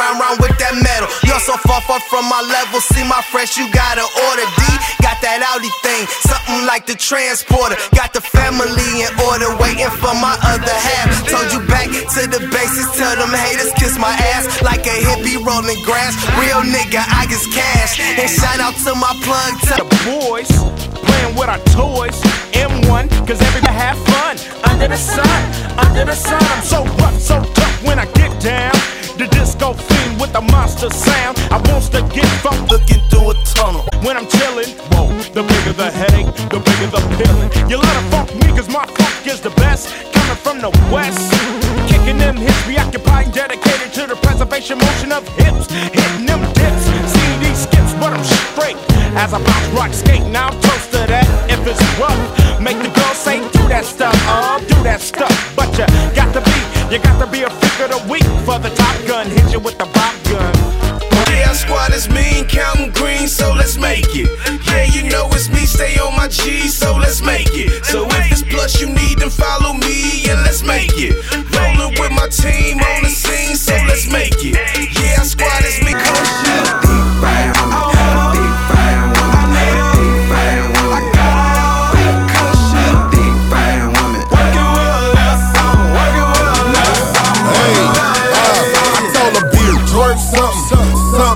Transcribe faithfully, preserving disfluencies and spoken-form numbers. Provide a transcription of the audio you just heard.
round, round with that metal. You're so far, far from my level. See my fresh, you gotta order. D, got that Audi thing, something like the transporter. Got the family in order, waiting for my other half. Told you back to the basics, tell them haters kiss my ass like a hippie rolling grass. Real nigga, I get cash. And shout out to my plug, to the boys playing with our toys. M one, cause everybody have fun under the sun, under the sun. I'm so rough, so tough when I get down. The disco fiend with the monster sound. I wants to get funk looking through a tunnel. When I'm chillin', whoa, the bigger the headache, the bigger the feeling. You let it funk me cause my funk is the best. Coming from the west, kicking them hips, preoccupied and dedicated to the preservation motion of hips. Hitting them dips, C D skips, but I'm straight. As I bounce, rock, skate, now I'm close to that. If it's rough, make the girls say do that stuff, oh, do that stuff. But you got to be, you got to be a freak of the week for the Top Gun, hit you with the Bob gun. Yeah, squad is mean, counting green, so let's make it. Yeah, you know it's me, stay on my G, so let's make it. So if it's plus you need, then follow me and let's make it.